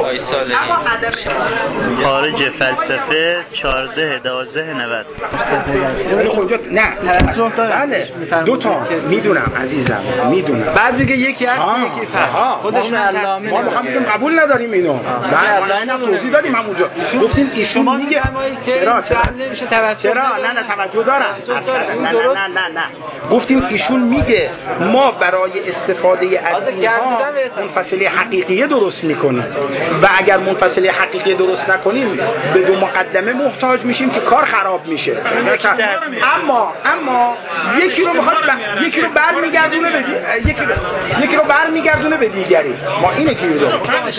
وایساله خارج فلسفه 14/12/90. نه بله دو تا میدونم عزیزم میدونم. بعد دیگه یکی هست یکی فهم خودشون علامه ما میگیم قبول نداریم اینو. نه ما توضیح دادیم همونجا گفتیم ایشون میگه چرا نمیشه توجه چرا نه توجه دارم نه گفتیم ایشون میگه ما برای استفاده از اینها منفصله حقیقیه درست میکنیم و اگر منفصله حقیقیه درست نکنیم به دو مقدمه محتاج میشیم که کار خراب میشه. اما یکی رو میخواد یکی رو برمیگردونه به یکی رو برمیگردونه به دیگری. ما اینه که میگیم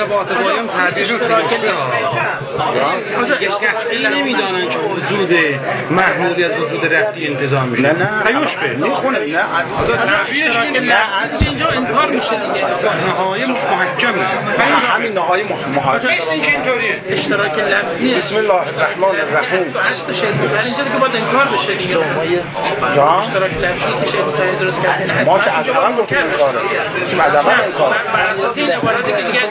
این نمیدانن که وجود محمودی از وجود رفتی انتزاع میشه. نه پیوش به میخونه نه اینجا انکار میشه دیگه. نهایی محکمه همین نهایی محکم اینطوریه. اشتراک لفظی بسم الله الرحمن الرحیم در اینجا که باید انکار بشه دیگه. اشتراک لفظی که شیخ درست کردن ما که از اول گفتیم انکاره چون از اول انکاره این عبارتی که دیگه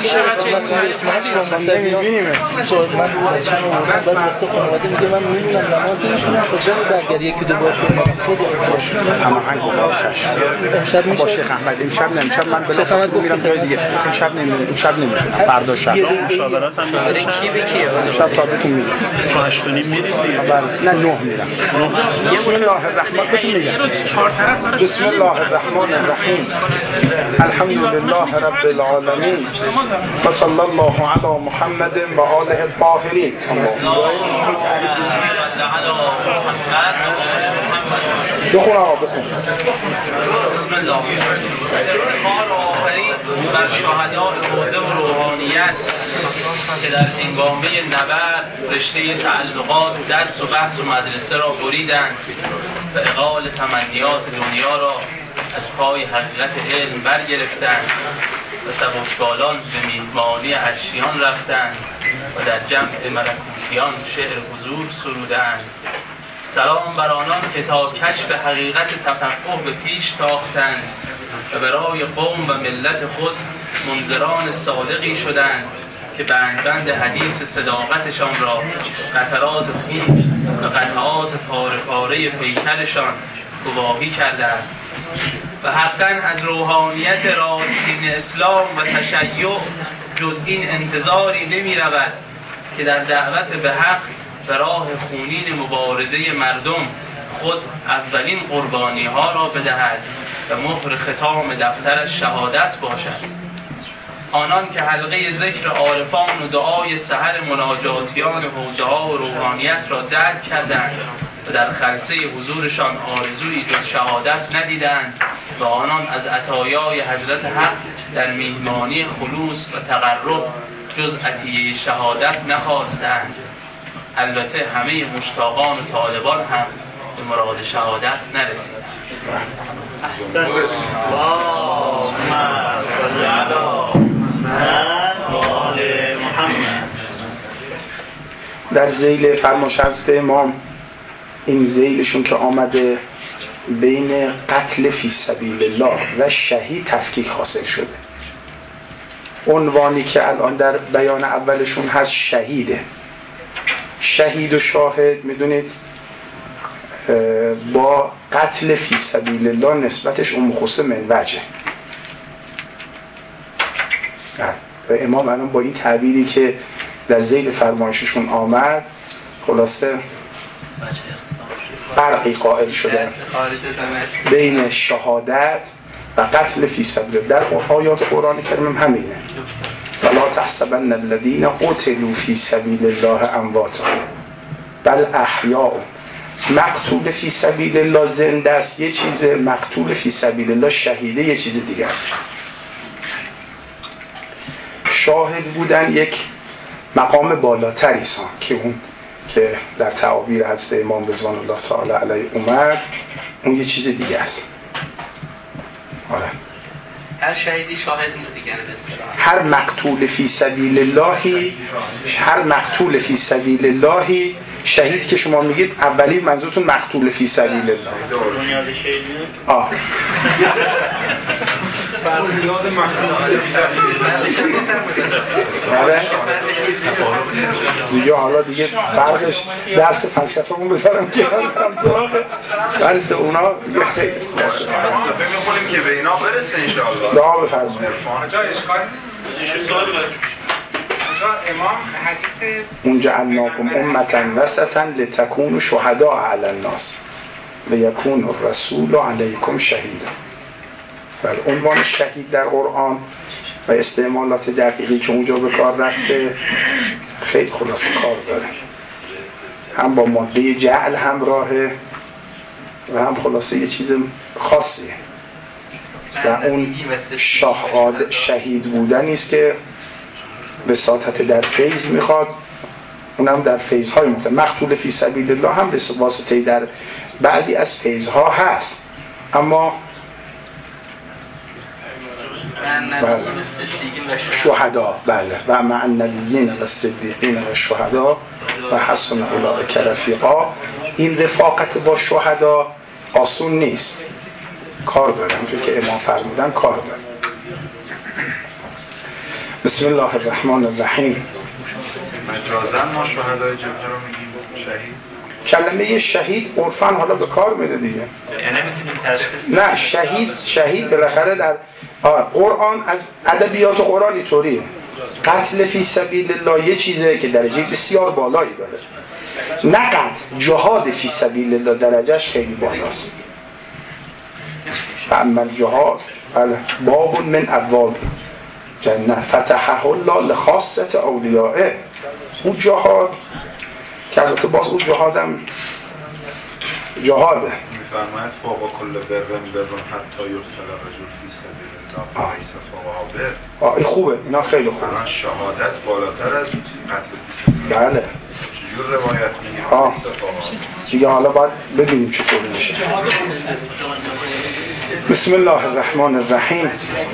نمی‌بینیم من چند بعضی وقتا خانواده میگه من می‌بینم نماز نمی‌خونم خدا در یکی دو بار خود اما هنگ امشب میشه با شیخ احمد امشب من بلافاصله میرم جای دیگه امشب نمی‌تونم فردا شب مشاورات هم داریم. کی به کیه شب تا بهتون میگم 8:30 میرید دیگه. نه 9 میرم. بسم الله الرحمن بهتون میگم بسم الله الرحمن الرحیم الحمد لله رب العالمین و صلی الله علی محمد و آله الطاهرین. بخون آقا بخون. بسم الله خار آفرین بر شهدای حوزه و روحانیت که در هنگامه نبرد رشته تعلقات درس و بحث و مدرسه را بریدند و اقال تمنیات دنیا را از پای حقیقت علم برگرفتند و سبکبالان به میهمانی عرشیان رفتند و در جمع ملکوتیان شعر حضور سرودند. سلام بر آنان که تا کشف حقیقت تفقه به پیش تاختند و برای قوم و ملت خود منذران صادقی شدند که بند حدیث صداقتشان را قطرات خون و قطعات پاره پاره پیکرشان گواهی کرده است و حقا از روحانیت راستین اسلام و تشیع جز این انتظاری نمی رود که در دعوت به حق و راه خونین مبارزه مردم خود اولین قربانی ها را بدهد و مهر ختام دفتر شهادت باشد. آنان که حلقه ذکر عارفان و دعای سحر مناجاتیان حوزه ها و روحانیت را درک کردند و در خلسه حضورشان آرزویی جز شهادت ندیدند و آنان از عطایای حضرت حق در میهمانی خلوص و تقرب جز عطیه شهادت نخواستند. البته همه مشتاقان و طالبان هم به مراد شهادت نرسیدند. در ذیل فرمایش حضرت امام این ذیلشون که آمده بین قتل فی سبیل الله و شهید تفکیک حاصل شده. عنوانی که الان در بیان اولشون هست شهیده. شهید و شاهد میدونید با قتل فی سبیل الله نسبتش مخصوص من وجه و امام الان با این تعبیری که در ذیل فرمایششون آمد خلاصه فرقی قائل شدن بین شهادت و قتل فی سبیل الله. در آیات قرآن کریم همینه ولا تحسبن الذين قتلوا في سبيل الله امواتا بل احیاء. مقتول فی سبیل الله زنده است یه چیزه، مقتول فی سبیل الله شهیده یه چیز دیگه است. شاهد بودن یک مقام بالاتری است که اون که در تعابیر حضرت امام رضوان الله تعالی علیه اومد اون یه چیز دیگه است. آره هر شهیدی شاهد دیگه هر مقتول فی سبیل الله شهید که شما میگید اولی منظورتون مقتول فی سبیل الله. بنیاد شهید دیگه حالا دیگه فرقش درس فلسفه‌مون بذارم که هم سراغ درس اونا دیگه خیلی فلسفه می‌خونیم که به اینا برسه انشاءالله. دعا بفرمایید. امام حدیث اونجا جعلناکم امة وسطا لتکونوا شهداء علی الناس لیکون الرسول علیکم شهیدا. ولی عنوان شهید در قرآن و استعمالات دقیقی که اونجا به کار رفته خیلی خلاصه کار داره، هم با ماده جعل همراهه و هم خلاصه یه چیز خاصیه و اون شهید بودن است که وساطت در فیض میخواد، اونم در فیض‌های مختلف. مقتول فی سبیل الله هم به واسطه در بعضی از فیض‌ها هست، اما شهدا بله و مع النبیین و الصدیقین و الشهدا و حسن اولئک رفیقا. این رفاقت با شهدا آسون نیست، کار داره، همونطور که امام فرمودن کار داره. بسم الله الرحمن الرحیم. مجازاً ما شهدای جبهه رو میگیم شهید. کلمه شهید عرفاً حالا به کار میره دیگه. یعنی میتونیم تشخیص نه شهید بالاخره در قرآن، از ادبیات قرآن اینطوریه. قتل فی سبیل الله یه چیزه که درجه بسیار بالایی داره، نه قتل جهاد فی سبیل الله درجهش خیلی بالاست. و اما الجهاد باب من ابواب جنه فتحه الله لخاصه اولیائه. اون جهاد که البته باز اون جهادم جهاده. میفرماید فوق کل برم حتی یقتل رجل فی سبیل الله ليس فوق بر. این خوبه، اینا خیلی خوبه. الان شهادت بالاتر از قتل فی سبیل الله. بله. چجور روایت میگه؟ دیگه حالا باید ببینیم چطور میشه. بسم الله الرحمن الرحیم.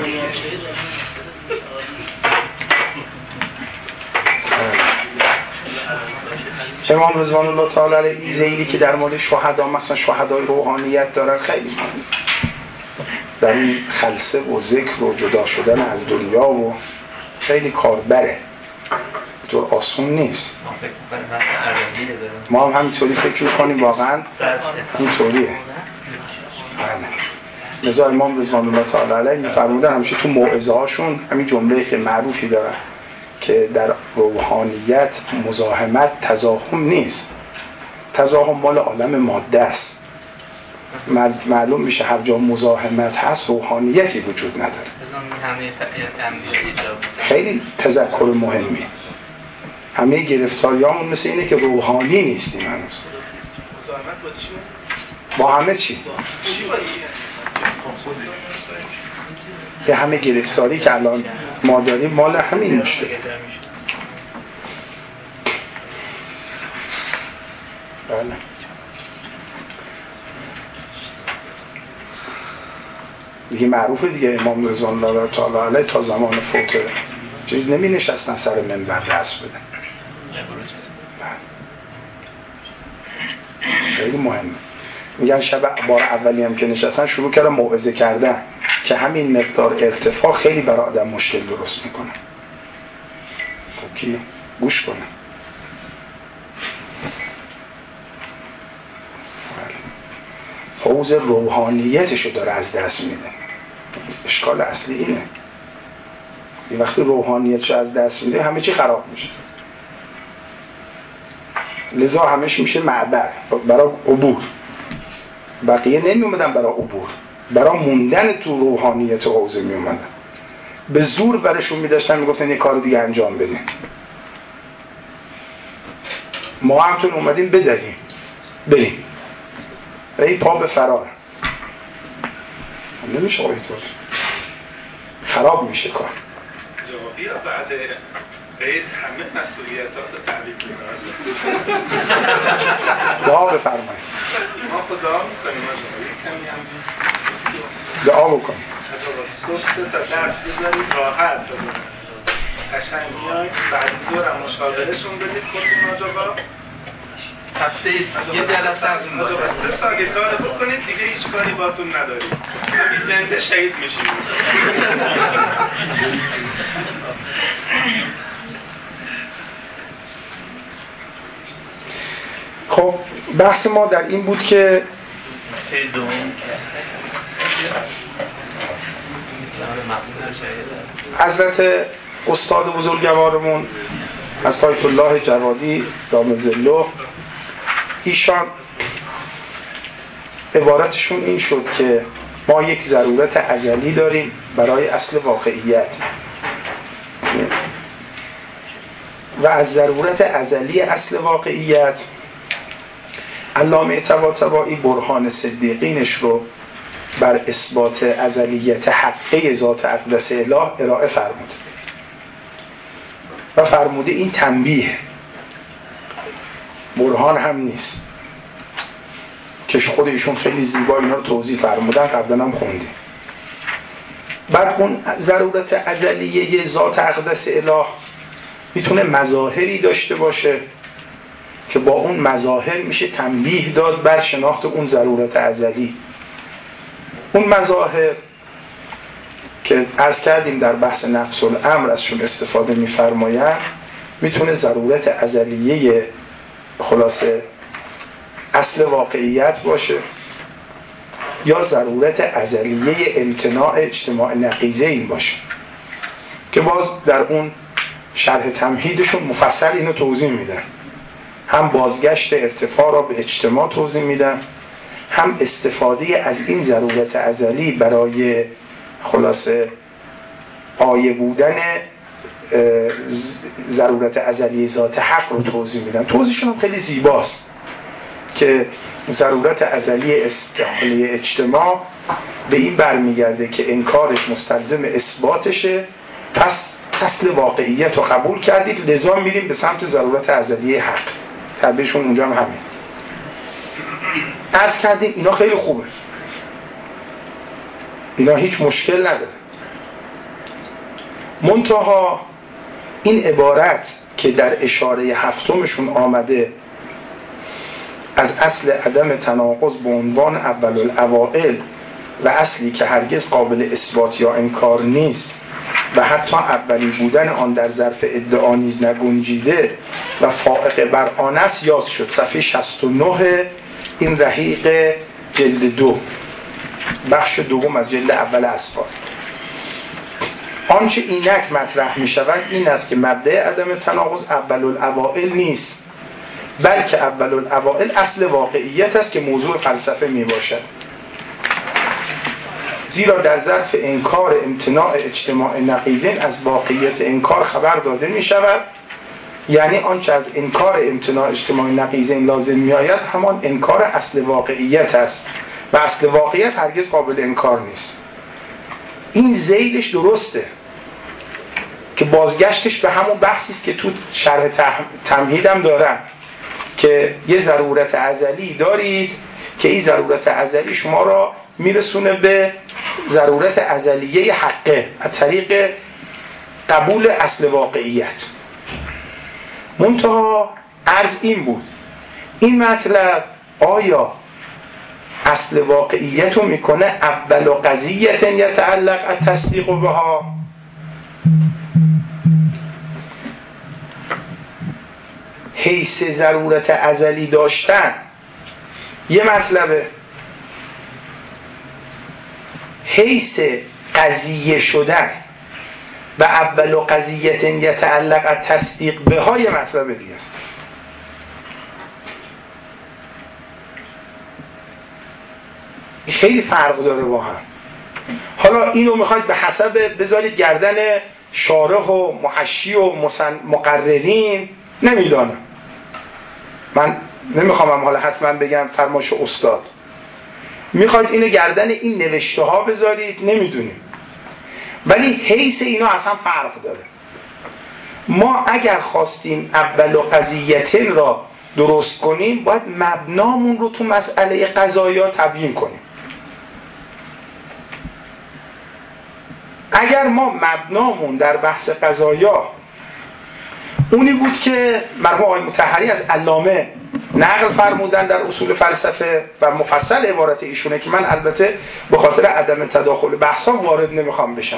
امام رضوان الله تعالی علیه ذیلی که در مورد شهدا، مثلا شهدای روحانیت دارن، خیلی مهمه در این خلسه و ذکر و جدا شدن از دنیا و خیلی کاربره، طور آسون نیست. ما هم همینطوری فکر می‌کنیم، واقعا اینطوریه. لذا امام رضوان الله تعالی علیه می‌فرمودن همیشه تو موعظه هاشون همین جمله که معروفی دارن که در روحانیت مزاحمت تزاحم نیست، تزاحم مال عالم ماده است. معلوم میشه هر جا مزاحمت هست روحانیتی وجود نداره. خیلی تذکر مهمی. همه گرفتاریامون مثل اینه که روحانی نیستیم هنوز. با همه چی؟ به همه گرفتاری که الان ما داریم مال همین مشکل. بله. دیگه معروفه دیگه، امام رضوان الله تعالی علیه تا زمان فوت چیز نمی نشستن سر منبر درس بدن. خیلی مهمه. میگن شب بار اولی هم که نشستن شروع کردن موعظه کردن که همین مقدار ارتفاع خیلی برای آدم مشکل درست میکنه. خب کی گوش کنه. حوض روحانیتشو داره از دست میده. اشکال اصلی اینه. این وقتی روحانیتشو از دست میده همه چی خراب میشه. لذا همش میشه معبر برای عبور. بقیه نمی اومدن برای عبور، برای موندن تو روحانیت حوزه می اومدن. به زور برشون می داشتن، می گفتن یه کار دیگه انجام بدین. ما همتون اومدیم بداریم بریم و این پا به فرار. نمیشه اینطور، خراب میشه کار. جوابی بعد قید همه مسئولیتات تعبیب می‌کنه. دعا بفرمایید. ما خدا می‌کنیم کمی هم دعا بکنیم. صبح تا درس بذارید راحت قشنگ میاید بعد ظهر هم مشاورهشون بدید خودتون آجابا هفته یه جلسه آجابا 3 سال کار بکنید دیگه هیچ کاری باتون ندارید. همین زنده شهید میشید. بحث ما در این بود که حضرت استاد بزرگوارمون از آیت الله جوادی دام ظله، ایشان عبارتشون این شد که ما یک ضرورت ازلی داریم برای اصل واقعیت و از ضرورت ازلی اصل واقعیت علامه طباطبایی برهان صدیقینش رو بر اثبات ازلیت حقه ذات اقدس اله ارائه فرمود و فرموده این تنبیه، برهان هم نیست، که خود ایشون خیلی زیبا اینا رو توضیح فرمودن، قبلا هم خوندیم. بعد اون ضرورت ازلیه ذات اقدس اله میتونه مظاهری داشته باشه که با اون مظاهر میشه تنبیه داد بر شناخت اون ضرورت ازلی. اون مظاهر که عرض کردیم در بحث نفس الامر ازشون استفاده میفرماید، میتونه ضرورت ازلیه خلاصه اصل واقعیت باشه یا ضرورت ازلیه امتناع اجتماع نقیضه این باشه که باز در اون شرح تمهیدشون مفصل اینو توضیح میدن. هم بازگشت ارتفاع را به اجتماع توضیح میدن، هم استفاده از این ضرورت ازلی برای خلاصه آیه بودن ضرورت ازلی ذات حق رو توضیح میدن. توضیحشون هم خیلی زیباست که ضرورت ازلی استحاله اجتماع به این برمیگرده که انکارش مستلزم اثباتشه، پس اصل واقعیت رو قبول کردید، لذا میریم به سمت ضرورت ازلی حق. تعبیرشون اونجا هم همین. عرض کردیم اینا خیلی خوبه، اینا هیچ مشکل نداره، منتها این عبارت که در اشاره هفتمشون آمده از اصل عدم تناقض به عنوان اول الاوائل و اصلی که هرگز قابل اثبات یا انکار نیست و حتی اولی بودن آن در ظرف ادعا نیز نگنجیده و فائق بر آن است یاد شد. صفحه 69 این رحیق جلد 2 بخش دوم از جلد اول اسفار. آنچه اینک مطرح می شود این است که مبدأ عدم تناقض اول الاوائل نیست، بلکه اول الاوائل اصل واقعیت است که موضوع فلسفه می باشد، زیرا در ظرف انکار امتناع اجتماع نقیضین از واقعیت انکار خبر داده می شود. یعنی آنچه از انکار امتناع اجتماع نقیضین لازم می آید همان انکار اصل واقعیت است و اصل واقعیت هرگز قابل انکار نیست. این ذیلش درسته که بازگشتش به همون بحثی است که تو شرح تمهیدم دارم که یه ضرورت ازلی دارید که این ضرورت ازلی شما را میرسونه به ضرورت ازلیه حقه از طریق قبول اصل واقعیت. منتها عرض این بود این مطلب آیا اصل واقعیت رو میکنه اول و قضیت یتعلق التصدیق بها، حیث ضرورت ازلی داشتن یه مطلبه، حیث قضیه شدن و اول و قضیت یتعلق التصدیق بها یه مطلب دیگه است. خیلی فرق داره با هم. حالا اینو میخواید به حسب بذارید گردن شارح و محشی و مقررین، نمیدانم، من نمیخوام حالا حتما بگم فرمایش استاد، میخواید اینو گردن این نوشته ها بذارید، نمیدونیم، ولی حیث اینا اصلا فرق داره. ما اگر خواستیم اول و قضیتن را درست کنیم باید مبنامون رو تو مسئله قضایا تبیین کنیم. اگر ما مبنامون در بحث قضایا اونی بود که مرحوم آقای مطهری از علامه نقل فرمودن در اصول فلسفه و مفصل عبارت ایشونه که من البته به خاطر عدم تداخل بحثا وارد نمیخوام بشم،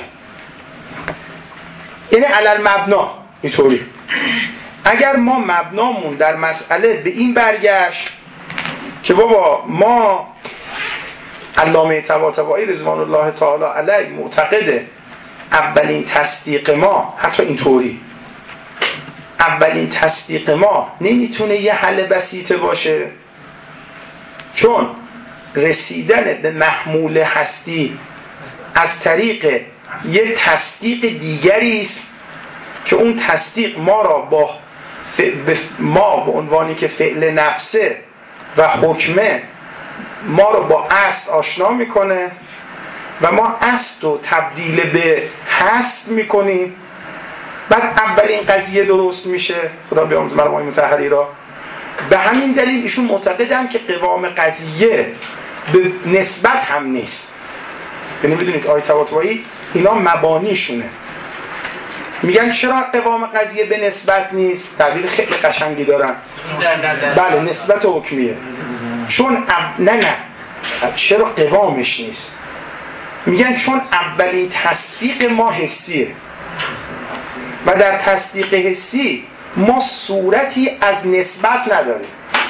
یعنی علل مبنا اینطوری. اگر ما مبنامون در مسئله به این برگشت که بابا ما علامه طباطبایی رضوان الله تعالی علیه معتقده اولین تصدیق ما، حتی اینطوری اولین تصدیق ما نمیتونه یه حل بسیطه باشه، چون رسیدن به محمول هستی از طریق یه تصدیق دیگری است که اون تصدیق ما را ما به عنوانی که فعل نفسه و حکمه ما رو با اصل آشنا میکنه و ما اصل رو تبدیل به هست میکنیم. بعد اولین قضیه درست میشه. خدا بیامرز مرحوم مطهری را. به همین دلیل ایشون معتقدن که قوام قضیه به نسبت هم نیست. یعنی میدونید آیه طباطبایی اینا مبانیشونه. میگن چرا قوام قضیه به نسبت نیست؟ تعبیر خیلی قشنگی دارن. بله نسبت حکمیه. چون نه چرا قوامش نیست؟ میگن چون اولین تصدیق ما حسیه و در تصدیق حسی ما صورتی از نسبت نداریم.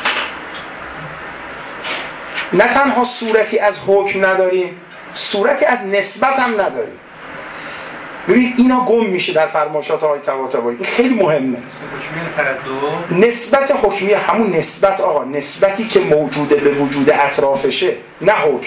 نه تنها صورتی از حکم نداریم، صورتی از نسبت هم نداریم. ببینید اینا گم میشه در فرمایشات آقای طباطبایی. این خیلی مهمه. نسبت حکمیه همون نسبت، آقا نسبتی که موجوده به وجود اطرافشه، نه حکم.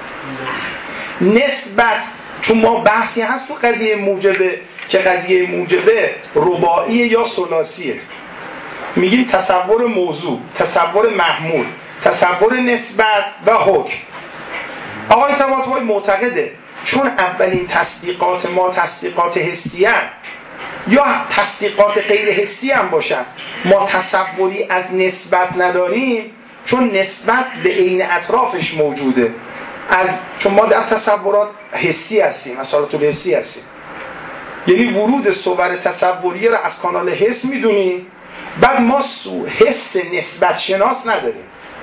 نسبت چون ما بحثی هست تو قضیه موجبه که قضیه موجبه رباعیه یا ثلاثیه. میگیم تصور موضوع، تصور محمول، تصور نسبت و حکم. آقای طباطبایی معتقده چون اولین تصدیقات ما تصدیقات حسی هم یا تصدیقات غیر حسی هم باشن، ما تصوری از نسبت نداریم چون نسبت به عین اطرافش موجوده. چون ما در تصورات حسی هستیم، اصالت الحسی هستیم، یعنی ورود صور تصوریه را از کانال حس میدونیم. بعد ما حس نسبت شناس نداریم.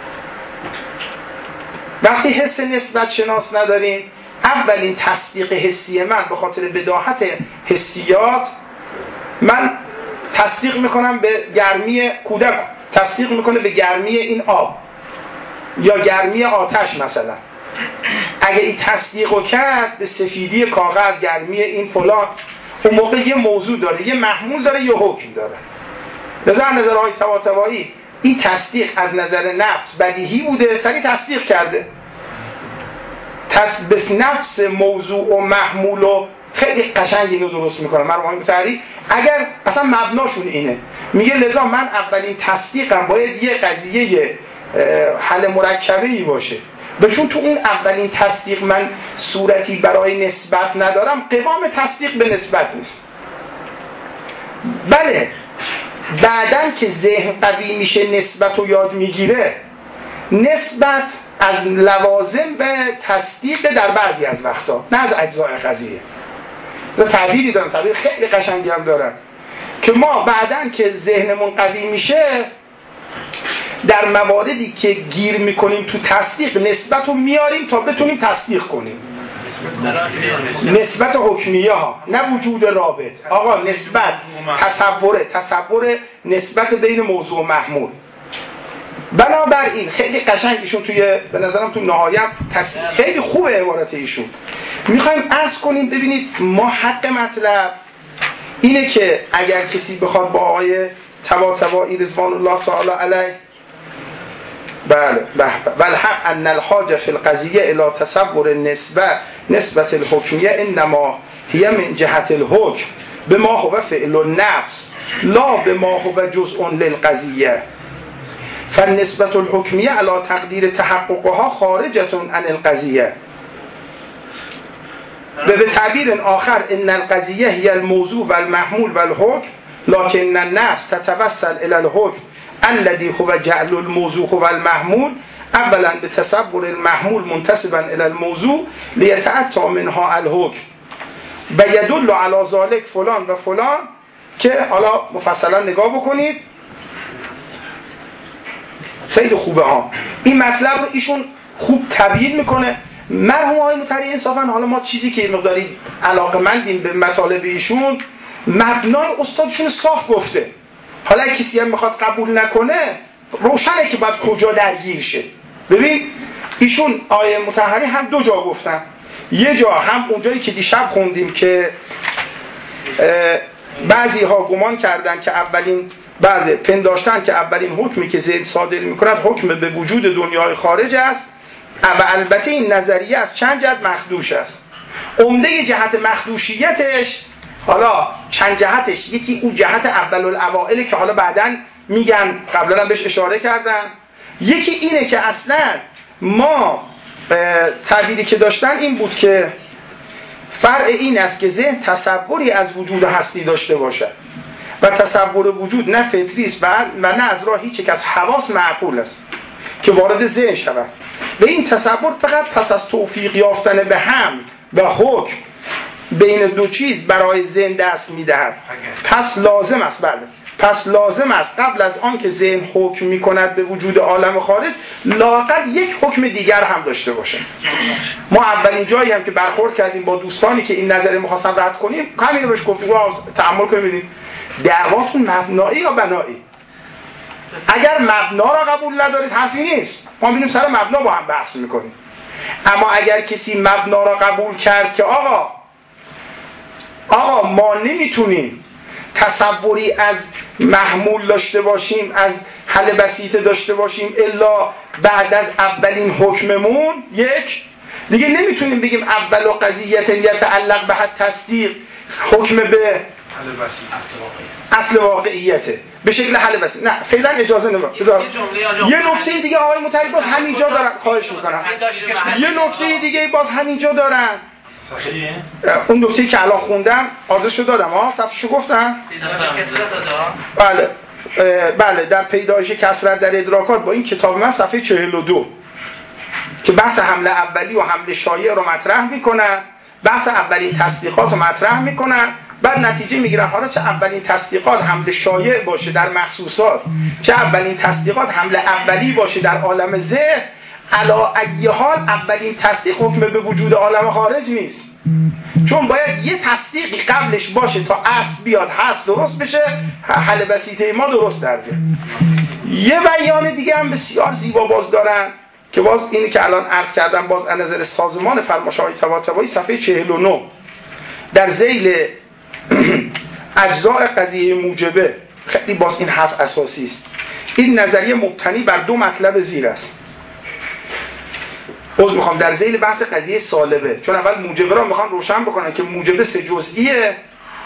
وقتی حس نسبت شناس نداریم، اولین تصدیق حسی من به خاطر بداهت حسیات، من تصدیق میکنم به گرمی کودک، تصدیق میکنه به گرمی این آب یا گرمی آتش مثلا. اگه این تصدیقو کرد به سفیدی کاغذ، گرمی این فلان، اون موقع یه موضوع داره، یه محمول داره، یه حکم داره. لذا نظرهای طباطبایی این تصدیق از نظر نفس بدیهی بوده، سریع تصدیق کرده. بس نفس موضوع و محمول و خیلی قشنگ اینو درست میکنه مرحوم مطهری. اگر اصلا مبناشون اینه، میگه لذا من اولین تصدیقم باید یه قضیه حل مرکبه‌ای باشه، به چون تو اون اولین تصدیق من صورتی برای نسبت ندارم، قوام تصدیق به نسبت نیست. بله بعدن که ذهن قوی میشه نسبت رو یاد میگیره، نسبت از لوازم به تصدیق در بعضی از وقتا، نه از اجزای قضیه. تعبیری دارم، تعبیر خیلی قشنگی هم دارم که ما بعدن که ذهنمون قوی میشه در مواردی که گیر میکنیم تو تصدیق نسبت رو میاریم تا بتونیم تصدیق کنیم. نسبت حکمیه ها، نه وجود رابط. آقا نسبت تصور نسبت بین موضوع و محمول. بنابراین خیلی قشنگشون توی به نظرم تو نهایت خیلی خوبه عبارت ایشون. میخوایم عرض کنیم ببینید ما حق مطلب اینه که اگر کسی بخواد با آقای طباطبایی رضوان الله تعالی علیه والحق ان الحاجه فی القضیه الى تصور نسبت الحکمیه انما هي من جهت الحکم بما هو فعل النفس لا بما هو جزء للقضیه فالنسبة الحكمية على تقدير تحققها خارجة عن القضية. بتعبير آخر إن القضية هي الموضوع والمحمول والحكم لكن الناس تتوسل إلى الحكم الذي هو جعل الموضوع والمحمول اولا بتصور المحمول منتسبا إلى الموضوع ليتأتى منها الحكم ويدل على ذلك فلان و فلان که حالا مفصلا نگاه بکنید. خیلی خوبه ها. این مطلب رو ایشون خوب تبیین میکنه. مرحوم آقای مطهری انصافا حالا ما چیزی که مقداری علاقه‌مندیم به مطالب ایشون، مبنای استادشون صاف گفته. حالا کسی هم میخواد قبول نکنه، روشنه که باید کجا درگیر شه. ببین ایشون آیه مطهری هم دو جا گفتن، یه جا هم اونجایی که دیشب خوندیم که بعضی ها گمان کردن که پنداشتن که اولین حکمی که ذهن صادر میکند حکم به وجود دنیای خارج است و البته این نظریه از چند جهت مخدوش است. عمده جهت مخدوشیتش، حالا چند جهتش، یکی اون جهت اول الاوائل که حالا بعدن میگن، قبلا هم بهش اشاره کردن، یکی اینه که اصلا ما تعبیری که داشتن این بود که فرع این است که ذهن تصوری از وجود هستی داشته باشد و تصور وجود نه فطری است و نه از راه هیچ یک از حواس معقول است که وارد ذهن شود و این تصور فقط پس از توفیق یافتن به هم و حکم بین دو چیز برای ذهن دست می‌دهد. پس لازم است قبل از آن که ذهن حکم می‌کند به وجود عالم خارج لااقل یک حکم دیگر هم داشته باشه. ما اولین جایی هم که برخورد کردیم با دوستانی که این نظریه می‌خواستن رد کنیم همین بهش گفتیم تأمل کنید ببینید دعواتون مبنایی یا بنایی. اگر مبنا را قبول ندارید حرفی نیست، ما می‌بینیم سر مبنا با هم بحث می‌کنیم. اما اگر کسی مبنا را قبول کرد که آقا ما نمیتونیم تصوری از محمول داشته باشیم، از حل بسیطه داشته باشیم الا بعد از اولین حکممون، یک دیگه نمیتونیم بگیم اول قضیه یتعلق به تصدیق حکم به اصل واقعیته به شکل حل بسیط. نه فعلا اجازه نمیدم. یه نکته دیگه آقای مطهری باز همینجا دارن، خواهش میکنم یه نکته دیگه باز همینجا دارن، اون نکته‌ای که الان خوندم آدرسشو دادم، صفحه‌شو گفتم. بله در پیدایش کثرت در ادراکات با این کتاب من صفحه 42 که بحث حمله اولی و حمله شایع رو مطرح میکنن، بحث اولین تصدیقات رو مطرح میکنن، بعد نتیجه میگیرن حالا چه اولین تصدیقات حمله شایع باشه در محسوسات، چه اولین تصدیقات حمله اولی باشه در عالم ذهن، علا ای حال اولین تصدیق حکم به وجود عالم خارج نیست، چون باید یه تصدیقی قبلش باشه تا اصل بیاد هست درست بشه، حل بسیطه ما درست در بیاد. یه بیان دیگه هم بسیار زیبا باز دارن که باز اینی که الان عرض کردم باز از نظر سازمان فرمایش‌های طباطبایی صفحه 49 در ذیل اجزاء قضیه موجبه، خیلی باز این حرف اساسی است. این نظریه مبتنی بر دو مطلب زیر است. میخوام در ذیل بحث قضیه سالبه، چون اول موجبه را میخوام روشن بکنن که موجبه سه جزئیه.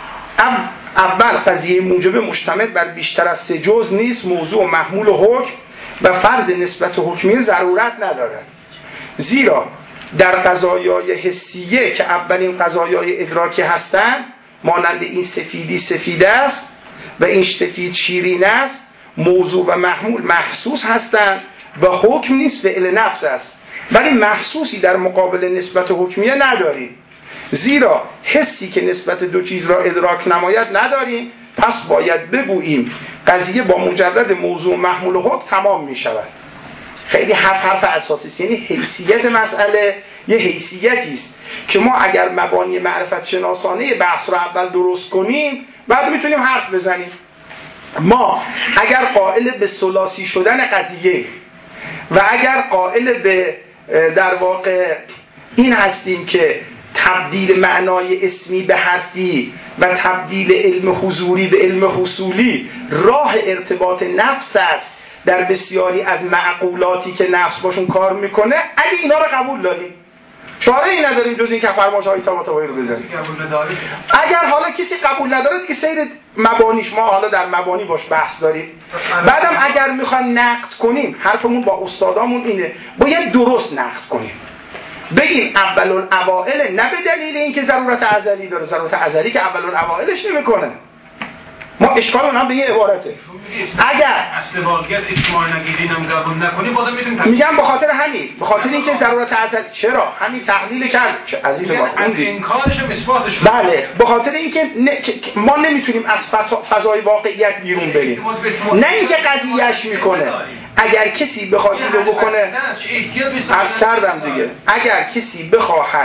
اول قضیه موجبه مشتمل بر بیشتر از سه جزء نیست، موضوع و محمول و حکم و فرض نسبت حکمی ضرورت ندارد، زیرا در قضایای حسیه که اولین قضایای ادراکی هستند مانند این سفیدی سفید است و این سفید شیرین است، موضوع و محمول محسوس هستند و حکم نیست، فعل نفس است، ولی محسوسی در مقابل نسبت حکمیه نداریم، زیرا حسی که نسبت دو چیز را ادراک نماید نداریم، پس باید بگوییم قضیه با مجرد موضوع محمول و حکم تمام می شود. خیلی حرف اساسی است، یعنی حیثیت مسئله یه حیثیتی است که ما اگر مبانی معرفت شناسانه بحث رو اول درست کنیم بعد میتونیم حرف بزنیم. ما اگر قائل به ثلاثی شدن قضیه و اگر قائل به در واقع این هستیم که تبدیل معنای اسمی به حرفی و تبدیل علم حضوری به علم حصولی راه ارتباط نفس است در بسیاری از معقولاتی که نفس باشون کار میکنه، اگه اینا رو قبول داریم چاره ای نداریم جز این که فرمایش‌های طباطبایی رو بزنیم. اگر حالا کسی قبول نداره که سیر مبانیش ما حالا در مبانی باش بحث داریم. بعدم اگر میخوایم نقد کنیم حرفمون با استادامون اینه باید درست نقد کنیم، بگیم اول الاوائل نه به دلیل اینکه ضرورت ازلی داره، ضرورت ازلی که اول الاوائلش نمیکنه، ما اشکال اونم به یه عبارته. اگر اصل واقعیت اجتماع نگیزینم قبول نکنیم بازم میتونیم میگم به خاطر همین، به خاطر اینکه ضرورت ازلی، چرا همین تحلیل کرد عزیز ما انکارش و اثباتش، بله به خاطر اینکه ما نمیتونیم از فضای واقعیت بیرون بریم، نه اینکه قضیهش میکنه. اگر کسی بخواد اینو بکنه از سردم دیگه، اگر کسی بخواهد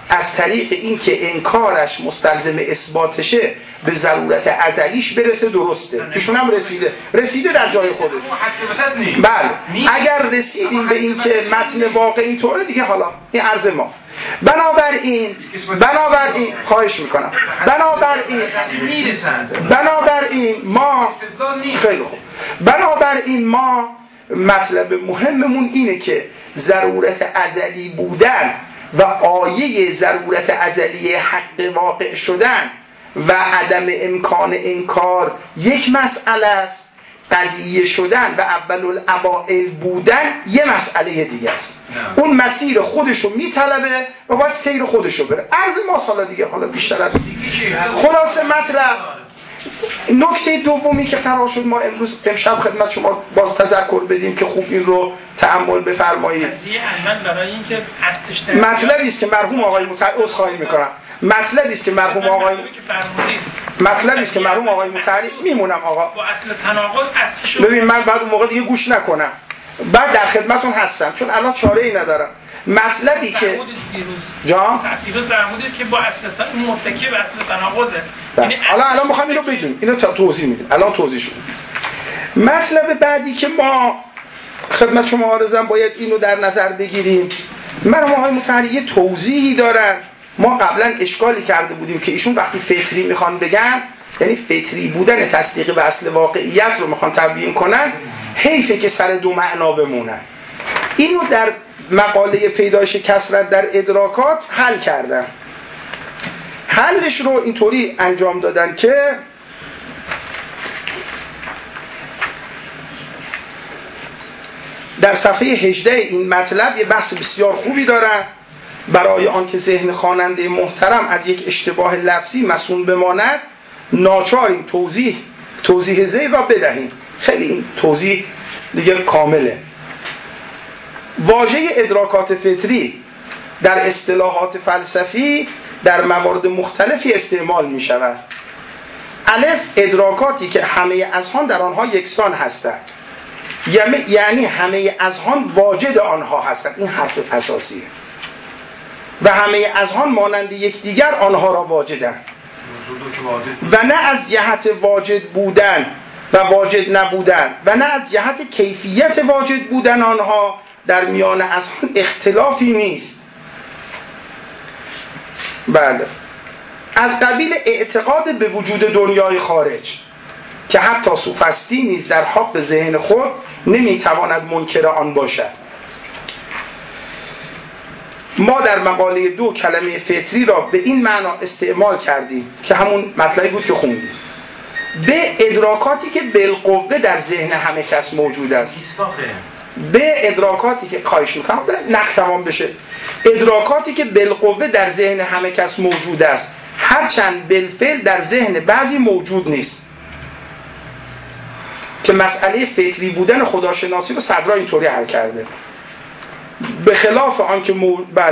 از طریق اینکه انکارش مستلزم اثباتشه به ضرورت ازلیش برسه درسته. ایشون هم رسیده در جای خودش. بله اگر رسیدیم به اینکه متن واقع اینطوره دیگه، حالا این عرض ما. بنابراین خواهش میکنم، بنابراین ما خیلی خوب، بنابراین ما مطلب مهممون اینه که ضرورت ازلی بودن و آیه ضرورت ازلی حق واقع شدن و عدم امکان انکار یک مسئله است، قضیه شدن و اول الاوائل بودن یه مسئله دیگه است. اون مسیر خودشو میطلبه و باید سیر خودشو بره. عرض ما سالا دیگه، حالا بیشتر از خلاصه مطلب. نکته دومی که قرار شد ما امشب خدمت شما باز تذکر بدیم که خوب این رو تأمل بفرمایید. مطلبی است که مرحوم آقای مطلبی است که مرحوم آقای متعلی میمونم آقا با اصل تناقض اصل. ببین من بعد اون موقع دیگه گوش نکنم، بعد در خدمتون هستم چون الان چاره ای ندارم. مطلبی که جان دیروز فرمودید که با اصل اون متکی به اصل تناقضه. الان میخوام اینو بدونیم، اینو توضیح میدیم، الان توضیح شد. مطلب بعدی که ما خدمت شما عرضم باید اینو در نظر بگیریم. مرحوم آقای مطهری توضیحی دارن. ما قبلا اشکالی کرده بودیم که ایشون وقتی فطری میخوان بگن، یعنی فطری بودن تصدیق به اصل واقعیت رو میخوان تبیین کنن، حیفه که سر دو معنا بمونن. اینو در مقاله پیدایش کثرت در ادراکات حل کردن. حلش رو اینطوری انجام دادن که در صفحه 18 این مطلب یه بحث بسیار خوبی دارن برای آنکه ذهن خواننده محترم از یک اشتباه لفظی مسئول بماند، ناچاریم توضیح ذیل را بدهیم. خیلی این توضیح دیگه کامله. واژه ادراکات فطری در اصطلاحات فلسفی در موارد مختلفی استعمال می شود. الف، ادراکاتی که همه اذهان در آنها یکسان هستند، یعنی همه اذهان واجد آنها هستند. این حرف اساسیه. و همه اذهان مانند یکدیگر آنها را واجدند و نه از جهت واجد بودن و واجد نبودن و نه از جهت کیفیت واجد بودن آنها در میان اذهان اختلافی نیست. بله، از قبیل اعتقاد به وجود دنیای خارج که حتی سوفسطی نیز در حق ذهن خود نمیتواند منکر آن باشد. ما در مقاله 2 کلمه فطری را به این معنا استعمال کردیم که همون مطلبی بود که خوندیم، به ادراکاتی که بالقوه در ذهن همه کس موجود است. به ادراکاتی که خواهش میکنم نقد تمام بشه، ادراکاتی که بالقوه در ذهن همه کس موجود است، هرچند بالفعل در ذهن بعضی موجود نیست. که مسئله فطری بودن خداشناسی رو صدرا اینطوری حل کرده. به خلاف آن که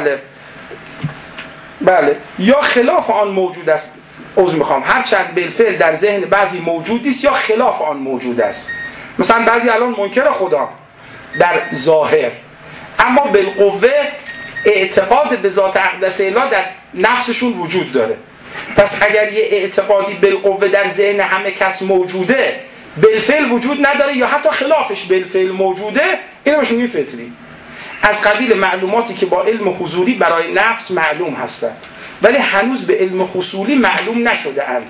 بله یا خلاف آن موجود است، هرچند بالفعل در ذهن بعضی موجود است یا خلاف آن موجود است. مثلا بعضی الان منکر خدا در ظاهر، اما بالقوه اعتقاد به ذات اقدس اله در نفسشون وجود داره. پس اگر یه اعتقادی بالقوه در ذهن همه کس موجوده، بالفعل وجود نداره یا حتی خلافش بالفعل موجوده، اینو بهش میگیم فطری. از قبیل معلوماتی که با علم حضوری برای نفس معلوم هستند ولی هنوز به علم حصولی معلوم نشده اند.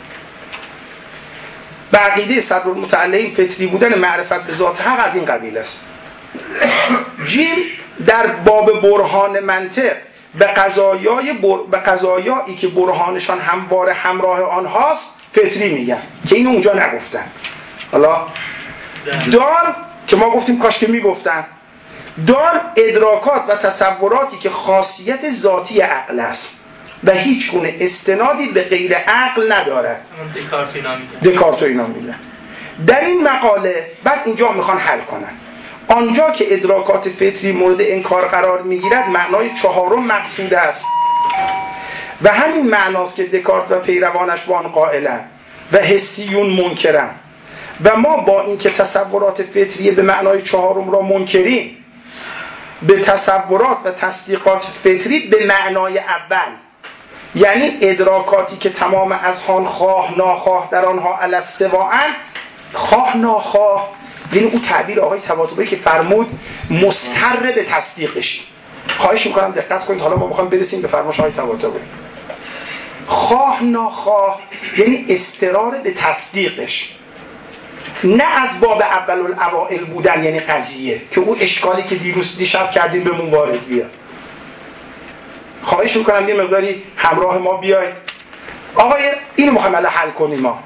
به عقیده صدرالمتعلقین فطری بودن معرفت به ذات حق از این قبیل است. جیم در باب برهان منطق به قضایایی که برهانشان همواره همراه آنهاست فطری میگن که اینو اونجا نگفتن. حالا دال که ما گفتیم کاش که میگفتن، دال ادراکات و تصوراتی که خاصیت ذاتی عقل است و هیچ گونه استنادی به غیر عقل ندارد. دکارت اینا میگن. در این مقاله بعد اینجا میخوان حل کنن. آنجا که ادراکات فطری مورد انکار قرار میگیرد معنای چهارم مقصود است و همین معناست که دکارت و پیروانش با آن قائلند و حسیون منکرند و ما با اینکه تصورات فطری به معنای چهارم را منکریم به تصورات و تصدیقات فطری به معنای اول، یعنی ادراکاتی که تمام اذهان خواه ناخواه در آنها علی السواء، خواه ناخواه، یعنی اون تعبیر آقای طباطبایی که فرمود مستر به تصدیقش. خواهش میکنم دقت کنید، حالا ما میخوایم برسیم به فرمایش آقای طباطبایی. خواه ناخواه یعنی استرار به تصدیقش، نه از باب اول الاوائل بودن یعنی قضیه که اون اشکالی که دیشب کردیم به من وارد بیاد. خواهش میکنم یه مقداری همراه ما بیاید. آقای اینو میخوایم حل کنیم. ما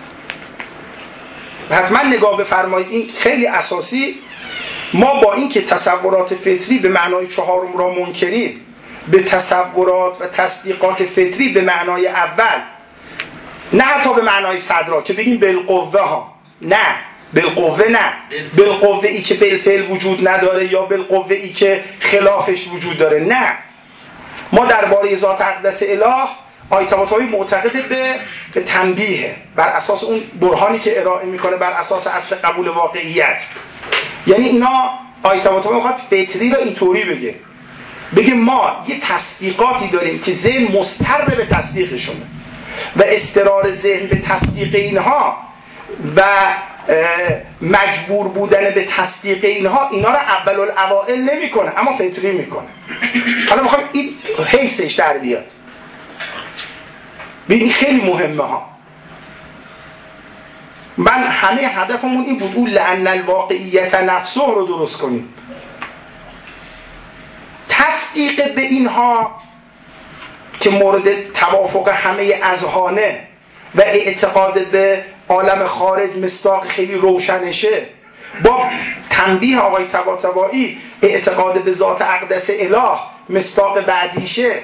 حتما نگاه بفرمایید، این خیلی اساسی. ما با این که تصورات فطری به معنای چهارم را منکریم، به تصورات و تصدیقات فطری به معنای اول، نه حتی به معنای صدرا که بگیم بالقوه ها، نه بالقوه، نه بالقوه ای که بالفعل وجود نداره یا بالقوه ای که خلافش وجود داره، نه. ما درباره ذات اقدس اله آیه طباطبایی معتقد به تنبیه بر اساس اون برهانی که ارائه میکنه، بر اساس اصل قبول واقعیت. یعنی اینا آیه طباطبایی میخواد فطری رو اینطوری بگه ما یه تصدیقاتی داریم که ذهن مستر به تصدیقشونه و استرار ذهن به تصدیق اینها و مجبور بودن به تصدیق اینها، اینا رو اول الاوائل نمیکنه اما فطری میکنه. حالا میخوام این حیثش در بیاد. ببین خیلی مهمه ها. من همه هدفمون این بود اون لأن الواقعیت نفسه رو درست کنیم. تصدیق به اینها که مورد توافق همه اذهانه و اعتقاد به عالم خارج مصداق خیلی روشنشه، با تنبیه آقای طباطبایی اعتقاد به ذات اقدس اله مصداق بعدیشه،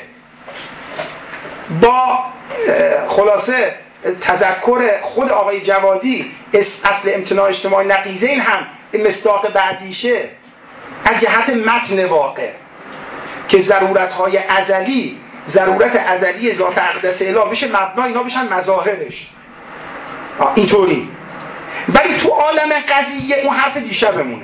با خلاصه تذکر خود آقای جوادی اصل امتناع اجتماعی نقیضین هم مصداق بعدیشه. از جهت متن واقع که ضرورت‌های ازلی، ضرورت ازلی ذات اقدس اله بشه مبنا، اینا بشن مظاهرش اینطوری. ولی تو عالم قضیه اون حرف دیشبمونه.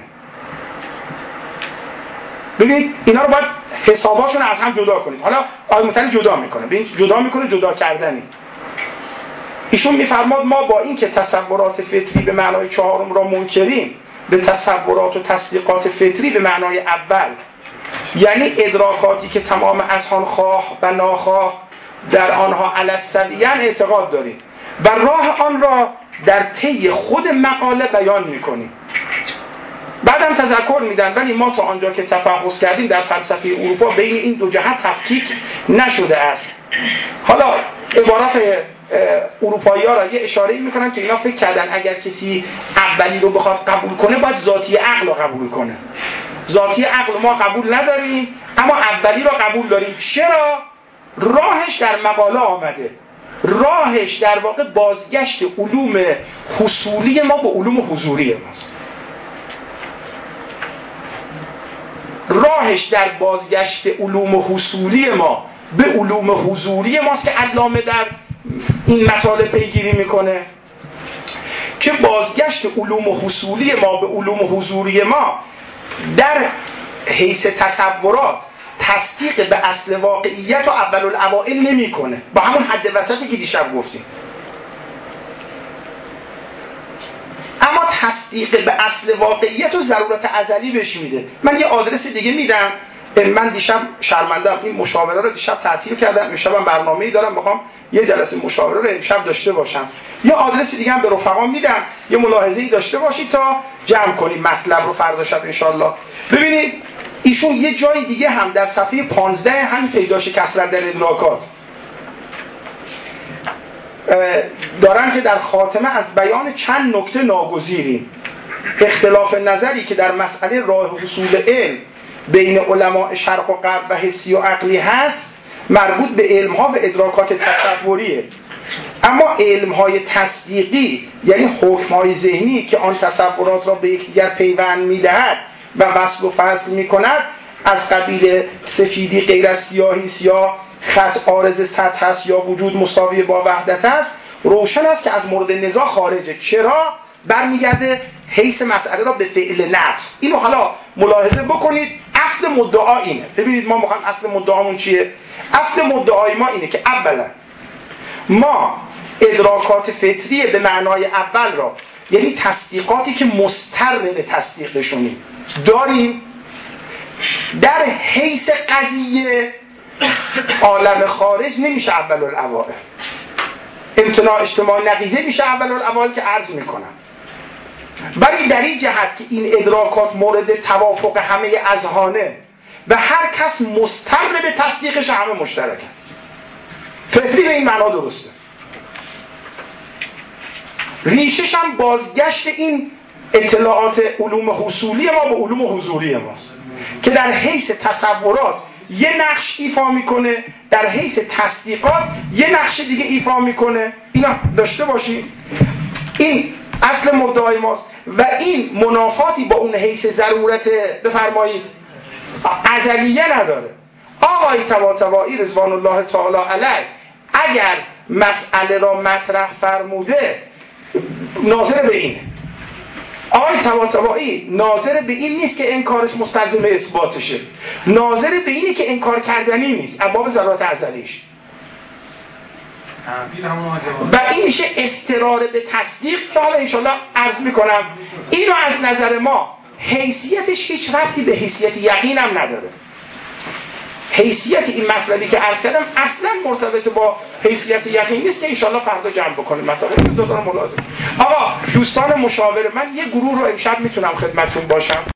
ببینید اینا رو باید حساباشون از هم جدا کنید. حالا آقای مطلع جدا میکنه، ببینید جدا میکنه، جدا کردنی. ایشون میفرماد ما با این که تصورات فطری به معنای چهارم را منکریم، به تصورات و تصدیقات فطری به معنای اول، یعنی ادراکاتی که تمام اذهان خواه و ناخواه در آنها علی السویه اعتقاد داریم و راه آن را در طی خود مقاله بیان میکنیم. بعدم تذکر میدن ولی ما تا آنجا که تفحص کردیم در فلسفه اروپا بین این دو جهت تفکیک نشده است. حالا عبارات اروپایی ها را یه اشاره‌ای میکنن که اینا فکر کردن اگر کسی اولی رو بخواد قبول کنه باید ذاتی عقل رو قبول کنه. ذاتی عقل ما قبول نداریم اما اولی رو قبول داریم. چرا؟ راهش در مقاله آمده. راهش در واقع بازگشت علوم حصولی ما به علوم حضوری ماست. راهش در بازگشت علوم حصولی ما به علوم حضوری ماست که علامه در این مطالب پیگیری میکنه که بازگشت علوم حصولی ما به علوم حضوری ما در حیث تصورات تصدیق به اصل واقعیت و اول الاوائل نمی کنه، با همون حد وسطی که دیشب گفتیم. اما تصدیق به اصل واقعیت و ضرورت ازلی بهش میده. من یه آدرس دیگه میدم. من دیشب شرمندم این مشاوره رو دیشب تعطیل کردم، امشبم برنامه‌ای دارم میخوام یه جلسه مشاوره رو امشب داشته باشم. یه آدرس دیگه هم به رفقا میدم، یه ملاحظه‌ای داشته باشید تا جمع کنیم مطلب رو فردا شب انشالله. ببینید ایشون یه جای دیگه هم در صفحه 15 هم پیداش کسرت در ادراکات دارن که در خاتمه از بیان چند نکته ناگزیریم اختلاف نظری که در مسئله راه حصول علم بین علماء شرق و غرب و حسی و عقلی هست مربوط به علم‌ها و ادراکات تصوریه. اما علم‌های تصدیقی یعنی حکم‌های ذهنی که آن تصورات را به یکدیگر پیوند می‌دهد و وصل و فصل می‌کند از قبیل سفیدی غیر از سیاهی سیاه، خط عارض سطح است یا وجود مساوی با وحدت است، روشن است که از مورد نزاع خارجه. چرا؟ برمیگرده حیث مسئله را به فعل نفس. اینو حالا ملاحظه بکنید، اصل مدعا اینه. ببینید ما میخوایم اصل مدعامون چیه؟ اصل مدعای ما اینه که اولا ما ادراکات فطری به معنای اول را، یعنی تصدیقاتی که مستر به تصدیق بشونیم داریم، در حیث قضیه عالم خارج نمیشه اول الاوائل. امتناع اجتماع نقیضه میشه اول الاوائل که عرض میکنم. ولی در این جهت که این ادراکات مورد توافق همه اذهانه و هر کس مستر به تصدیقش همه مشترکن، فطری به این معنا درسته. ریشش هم بازگشت این اطلاعات علوم حصولی ما به علوم حضوری ماست که در حیث تصورات یه نقش ایفا میکنه، در حیث تصدیقات یه نقش دیگه ایفا میکنه. اینا داشته باشید، این اصل مدعای ماست و این منافاتی با اون حیث ضرورت بفرمایید ازلیه نداره. آقای طباطبایی رضوان الله تعالی علیه اگر مسئله را مطرح فرموده ناظر به اینه، آقای طباطبایی ناظر به این نیست که انکارش مستلزم اثباتشه، ناظر به اینه که انکار کردنی نیست، ابواب ضرورت ازلیش. و این میشه استرار به تصدیق که حالا انشالله عرض میکنم. اینو از نظر ما حیثیتش هیچ ربطی به حیثیت یقین هم نداره. حیثیت این مطلبی که عرض کردم اصلا مرتبط با حیثیت یقین نیست که انشالله فردا جمع بکنیم. مطلب دو تا ملاحظه. آقا دوستان مشاور، من یه گروه رو امشب میتونم خدمتتون باشم.